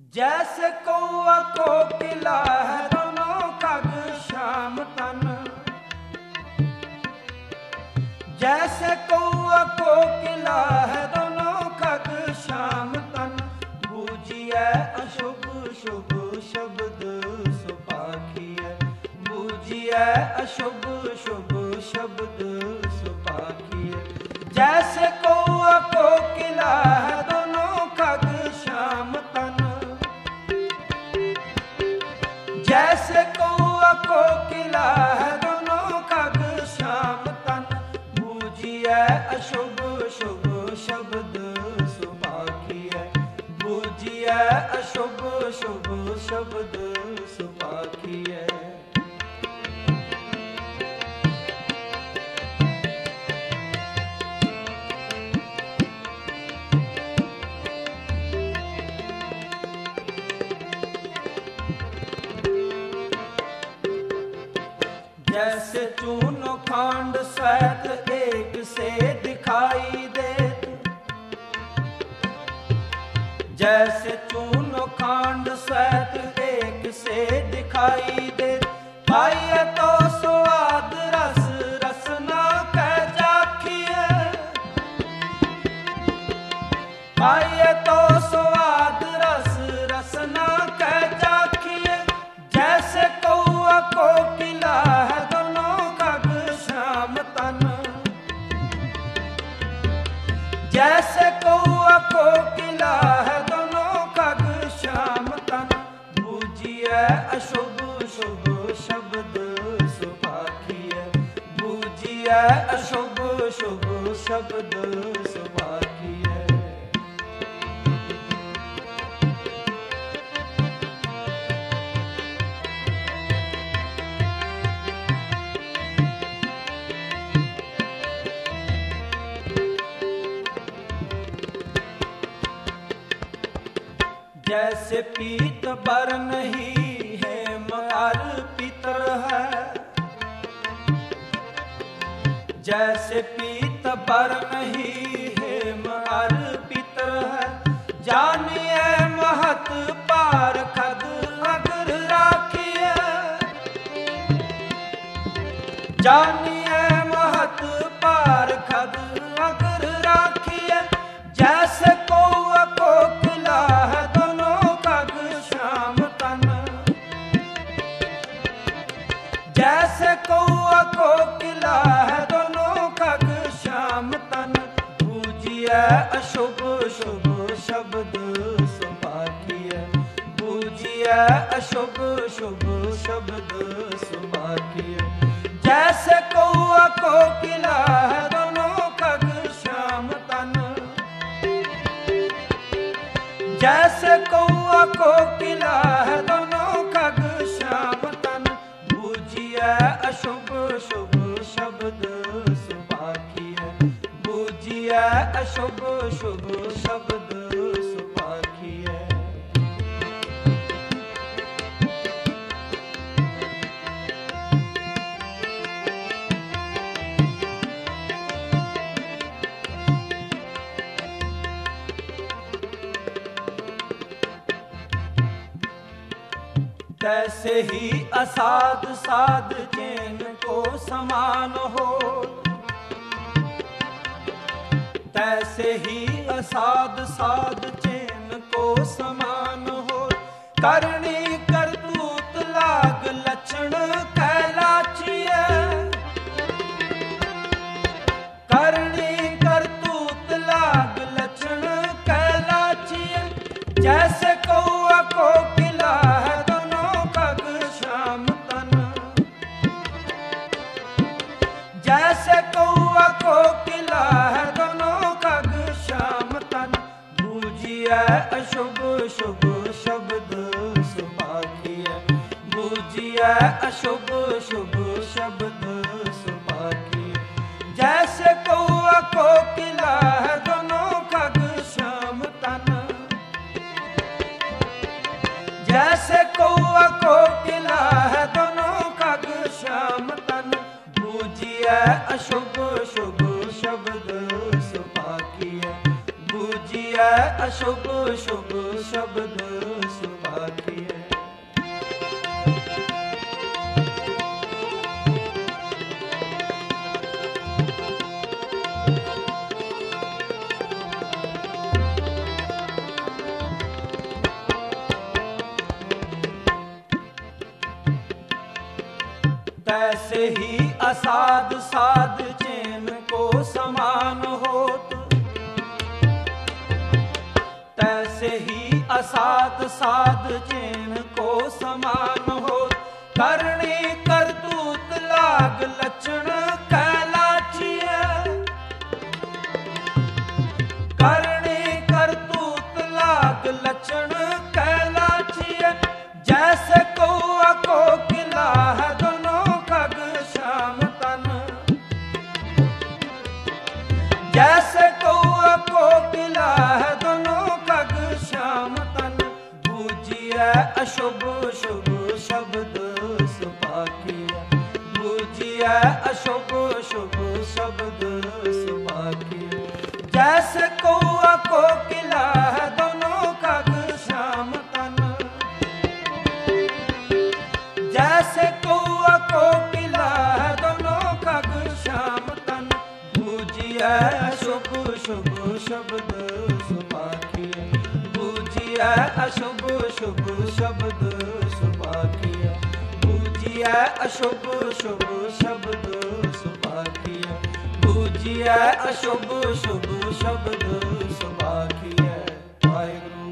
जैसे कौआ कोकिला है दोनों खग श्याम तन। जैसे कौआ कोकिला है दोनों खग श्याम तन। बूझिए अशुभ शुभ शब्द सुपाखिए। बूझिए अशुभ शुभ शब्द सुपाखिए। जैसे कौआ कोकिला है दोनों खग श्याम तन। जैसे कौआ कोकिला है दोनों खग श्याम तन। बूझिए अशुभ शुभ शब्द सुपाखिए। बूझिए अशुभ शुभ शब्द सुपाखिए। जैसे चूनो खांड श्वेत एक से दिखाई देत। जैसे चूनो खांड श्वेत एक से दिखाई देत। पाइए तो स्वाद रस रसना कह जाखिए। पाइए तो स्वाद रस रसना कह जाखिए। जैसे कौआ कोकिला है दोनों खग श्याम तन। जैसे कौआ कोकिला है दोनों खग श्याम तन। बूझिए अशुभ शुभ शब्द सुपाखिए। बूझिए अशुभ शुभ शब्द सुपाखिए। जैसे पीत बर नहीं है मर पितर है। जैसे पीत बर नहीं है मर पितर है। जानिए महत पार खग अगर राखिए। जानिए महत पार खग अगर राखिए। जैसे कौआ कोकिला है जैसे कौआ कोकिला है दोनों खग श्याम तन। बूझिए अशुभ शुभ शब्द सुपाखिए। बूझिए अशुभ शुभ शब्द सुपाखिए। जैसे कौआ कोकिला है दोनों खग श्याम तन। जैसे कौआ कोकिला है दोनों खग श्याम तन। अशुभ शुभ शब्द सुपाखिए। बूझिए अशुभ शुभ शब्द सुपाखिए। तैसे ही असाध साध चैन को समान हो। तैसे ही असाध साध चैन को समान हो। करनी करतूत लाग लक्षण कहलाचिए। करनी करतूत लाग लक्षण कहलाचिए। जैसे कौआ कोकिला है जैसे कौआ कोकिला है दोनों खग श्याम तन। बूझिए अशुभ शुभ शब्द सुपाखिए। बूझिए अशुभ शुभ शब्द सुपाखिए। जैसे कौआ कोकिला है दोनों खग श्याम तन। जैसे कौआ कोकिला है दोनों खग श्याम तन। बूझिए अशुभ शुभ शब्द सुपाखिए। बूझिए ਬੂਝੀਐ ਅਸ਼ੁਭ ਸ਼ੁਭ ਸ਼ਬਦ ਸੁਭਾਖੀਐ। तैसे ही असाध साध चैन को समान होत, तैसे ही असाध साध चैन को समान होत। करणी करतूत लाग लक्षण कैलाचिया, करणी करतूत लाग लक्षण कैलाचिया। जैसे कौआ को किला है जैसे कौआ को किला है दोनों खग श्याम तन। बूझिए अशुभ शुभ शब्द सुभाखिया, बूझिए अशुभ शुभ शब्द सुभाखिया। जैसे कौआ को किला है दोनों खग श्याम तन, जैसे कौआ को किला है दोनों खग श्याम तन। बूझिए अशुभ शुभ शब्द सुभाखिया, बूझिए अशुभ शुभ शब्द सुभाखिया, बूझिए अशुभ शुभ शब्द सुभाखिया, बूझिए अशुभ शुभ शब्द सुभाखिया। वाहिगुरु।